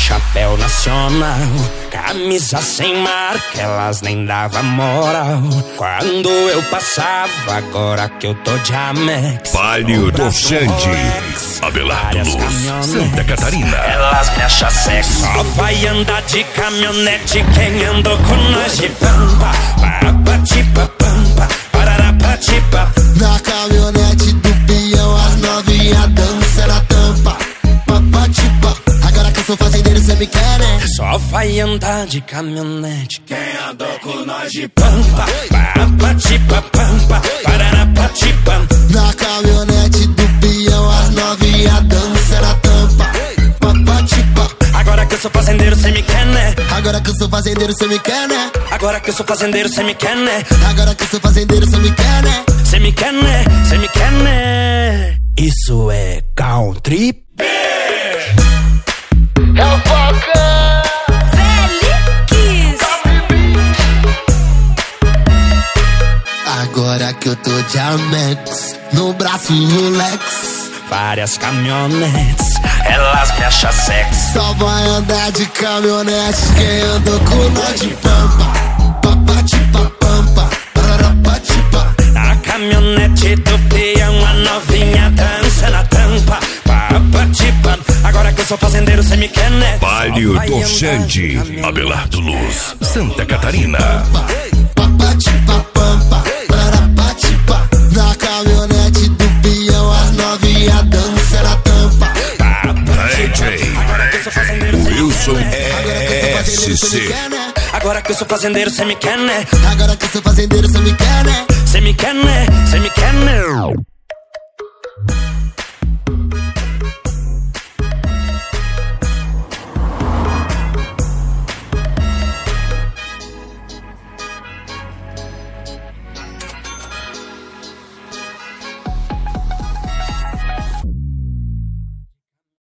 chapéu nacional, camisa sem marca, elas nem davam moral. Quando eu passava, agora que eu tô de Amex, Palio do Xande, Abelardo Luz, Santa Catarina. Elas me acham sexy. Só vai andar de caminhonete quem andou com nós de pampa. Papatipa pampa, pararapatipa. Na caminhonete do peão, as novinha dança na tampa. Papatipa, agora que eu sou fazendeiro, cê me quer, né? Só vai andar de caminhonete quem andou com nós de pampa. Papatipa pampa, pararapatipa. Na caminhonete do peão, as novinha dança na tampa. Papatipa, agora que eu sou fazendeiro, cê me quer, né? agora que eu sou fazendeiro, cê me quer, né? Agora que eu sou fazendeiro, cê me quer, né? Agora que eu sou fazendeiro, cê me quer, né? Cê me quer, né? Cê me quer, né? Isso é country. É o Falcão Felix. Agora que eu tô de Amex, no braço Rolex. Várias caminhonetes, elas me acham sexy. Só vai andar de caminhonete quem andou com nós de pampa. Papatipa pampa, pararapatipa. Na caminhonete do peão, a novinha dança na tampa. Papatipa, agora que eu sou fazendeiro, cê me quer, né? Palio do Xande, Abelardo Luz, Santa Catarina. Papatipa pampa, pararapatipa. Na caminhonete do peão, as novinha dança na tampa. Wilson SC. Agora que eu sou fazendeiro, cê me quer, né? Agora que eu sou fazendeiro, cê me quer, né? Cê me quer, né? Cê me quer, né?